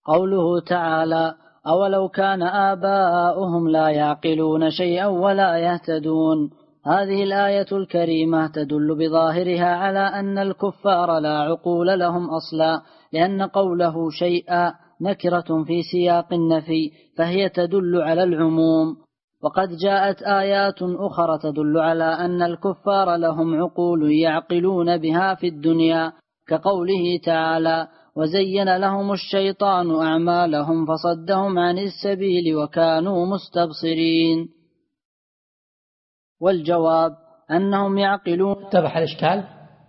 قوله تعالى: أولو كان آباؤهم لا يعقلون شيئا ولا يهتدون. هذه الآية الكريمة تدل بظاهرها على أن الكفار لا عقول لهم أصلا، لأن قوله شيئا نكرة في سياق النفي، فهي تدل على العموم. وقد جاءت آيات أخرى تدل على أن الكفار لهم عقول يعقلون بها في الدنيا، كقوله تعالى: وزين لهم الشيطان أعمالهم فصدهم عن السبيل وكانوا مستبصرين. والجواب أنهم يعقلون. اتضح الإشكال؟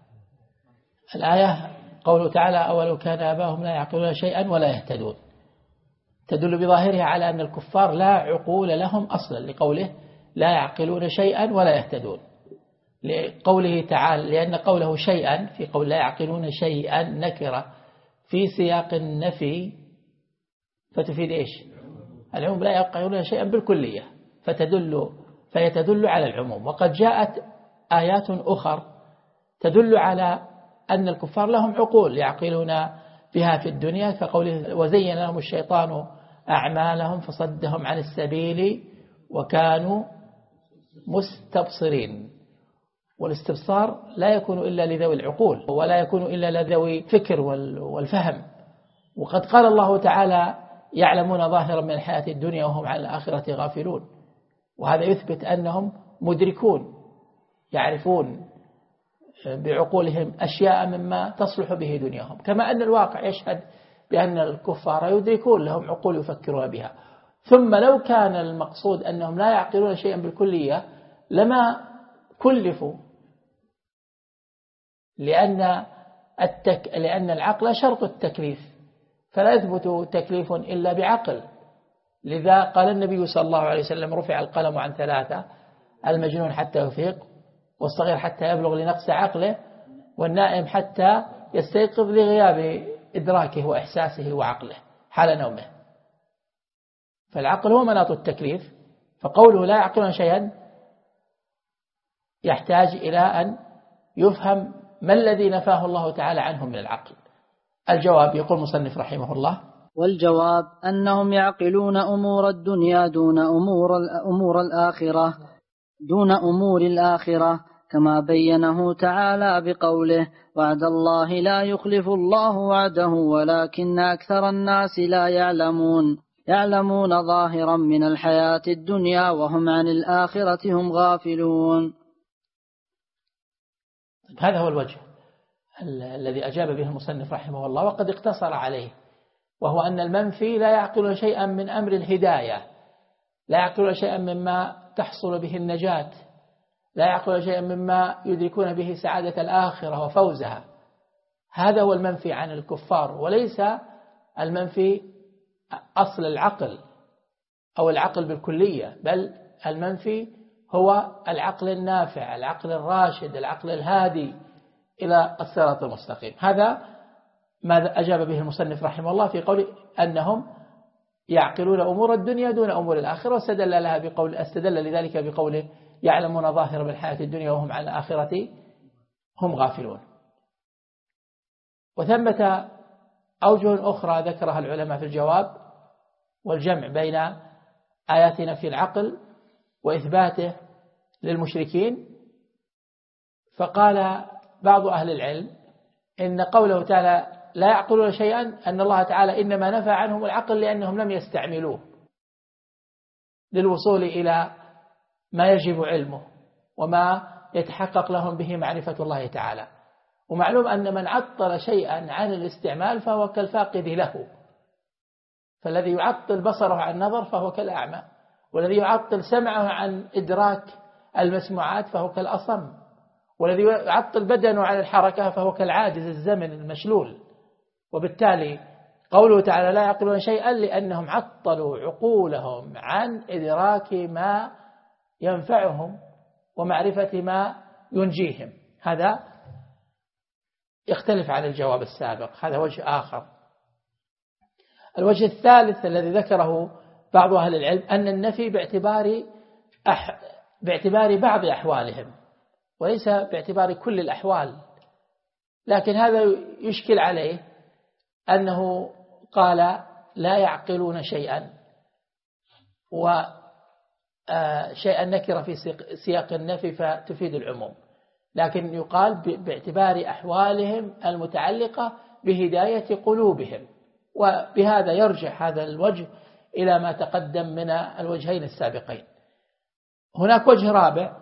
الآية قوله تعالى: أولو كان آباؤهم لا يعقلون شيئا ولا يهتدون، تدل بظاهرها على أن الكفار لا عقول لهم أصلا، لقوله لا يعقلون شيئا ولا يهتدون. لقوله تعالى، لأن قوله شيئا في قول لا يعقلون شيئا نكرة في سياق النفي، فتفيد إيش؟ العموم، لا يعقلون شيئا بالكلية، فهي تدل على العموم. وقد جاءت آيات أخرى تدل على أن الكفار لهم عقول يعقلون بها في الدنيا، كقوله: وزين لهم الشيطان أعمالهم فصدهم عن السبيل وكانوا مستبصرين. والاستبصار لا يكون إلا لذوي العقول، ولا يكون إلا لذوي فكر والفهم. وقد قال الله تعالى: يعلمون ظاهرا من الحياة الدنيا وهم عن الآخرة غافلون. وهذا يثبت أنهم مدركون، يعرفون بعقولهم أشياء مما تصلح به دنياهم، كما أن الواقع يشهد بأن الكفار يدركون، لهم عقول يفكرون بها. ثم لو كان المقصود أنهم لا يعقلون شيئا بالكلية لما كلفوا، لأن العقل شرط التكليف، فلا يثبت تكليف إلا بعقل. لذا قال النبي صلى الله عليه وسلم: رفع القلم عن ثلاثة: المجنون حتى يفيق، والصغير حتى يبلغ لنقص عقله، والنائم حتى يستيقظ لغياب إدراكه وإحساسه وعقله حال نومه. فالعقل هو مناط التكليف، فقوله لا يعقلون شيئا يحتاج إلى أن يفهم ما الذي نفاه الله تعالى عنهم من العقل. الجواب، يقول المصنف رحمه الله: والجواب أنهم يعقلون أمور الدنيا دون أمور الآخرة، كما بينه تعالى بقوله: وعد الله لا يخلف الله وعده ولكن أكثر الناس لا يعلمون ظاهرا من الحياة الدنيا وهم عن الآخرة هم غافلون. هذا هو الوجه الذي أجاب به المصنف رحمه الله، وقد اقتصر عليه، وهو أن المنفي لا يعقل شيئا من أمر الهداية، لا يعقل شيئا مما تحصل به النجاة، لا يعقل شيئا مما يدركون به سعادة الآخرة وفوزها. هذا هو المنفي عن الكفار، وليس المنفي أصل العقل أو العقل بالكلية، بل المنفي هو العقل النافع، العقل الراشد، العقل الهادي إلى الصراط المستقيم. هذا ما أجاب به المصنف رحمه الله في قوله أنهم يعقلون أمور الدنيا دون أمور الآخرة، استدل لذلك بقوله: يعلمون ظاهرا من الحياة الدنيا وهم عن الآخرة هم غافلون. وثمة أوجه أخرى ذكرها العلماء في الجواب والجمع بين آيات نفي العقل وإثباته للمشركين. فقال بعض أهل العلم إن قوله تعالى لا يعقلون شيئا أن الله تعالى إنما نفى عنهم العقل لأنهم لم يستعملوه للوصول إلى ما يجب علمه وما يتحقق لهم به معرفة الله تعالى. ومعلوم أن من عطل شيئا عن الاستعمال فهو كالفاقد له، فالذي يعطل بصره عن النظر فهو كالأعمى، والذي يعطل سمعه عن إدراك المسموعات فهو كالأصم، والذي يعطل بدنه عن الحركة فهو كالعاجز الزمن المشلول. وبالتالي قوله تعالى لا يعقلون شيئا لأنهم عطلوا عقولهم عن إدراك ما ينفعهم ومعرفة ما ينجيهم. هذا يختلف عن الجواب السابق، هذا وجه آخر. الوجه الثالث الذي ذكره بعض أهل العلم أن النفي باعتبار بعض أحوالهم وليس باعتبار كل الأحوال، لكن هذا يشكل عليه أنه قال لا يعقلون شيئا، وشيئا نكرة في سياق النفي فتفيد العموم، لكن يقال باعتبار أحوالهم المتعلقة بهداية قلوبهم، وبهذا يرجع هذا الوجه إلى ما تقدم من الوجهين السابقين. هناك وجه رابع،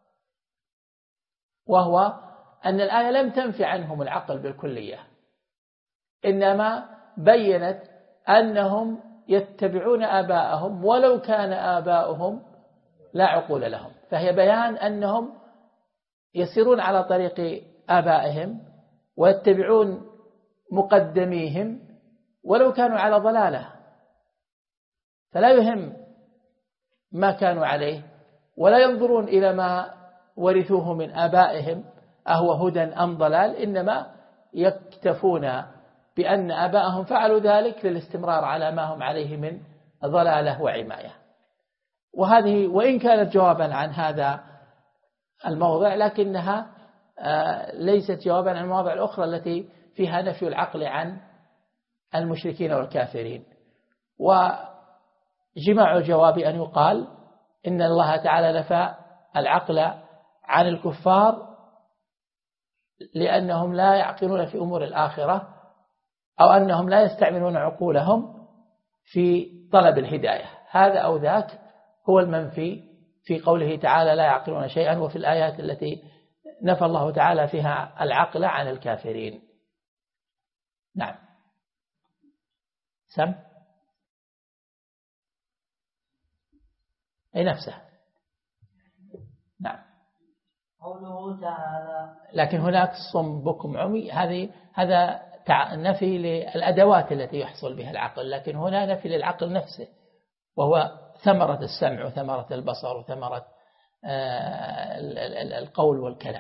وهو أن الآية لم تنفي عنهم العقل بالكلية، إنما بيّنت أنهم يتبعون آباءهم ولو كان آباؤهم لا عقول لهم، فهي بيان أنهم يسيرون على طريق آبائهم ويتبعون مقدميهم ولو كانوا على ضلالة، فلا يهم ما كانوا عليه، ولا ينظرون إلى ما ورثوه من آبائهم أهو هدى أم ضلال، إنما يكتفون بأن آبائهم فعلوا ذلك للاستمرار على ما هم عليه من ضلالة وعماية. وهذه وإن كانت جوابا عن هذا الموضع، لكنها ليست جوابا عن المواضع الأخرى التي فيها نفي العقل عن المشركين والكافرين. وجماع الجواب أن يقال إن الله تعالى نفى العقل عن الكفار لأنهم لا يعقلون في أمور الآخرة، أو أنهم لا يستعملون عقولهم في طلب الهداية. هذا أو ذاك هو المنفي في قوله تعالى لا يعقلون شيئا، وفي الآيات التي نفى الله تعالى فيها العقل عن الكافرين. نعم. سم أي نفسه. نعم. قوله تعالى لكن هناك صم بكم عمي، هذا نفي للأدوات التي يحصل بها العقل، لكن هنا نفي للعقل نفسه، وهو ثمرة السمع وثمرة البصر وثمرة القول والكلام.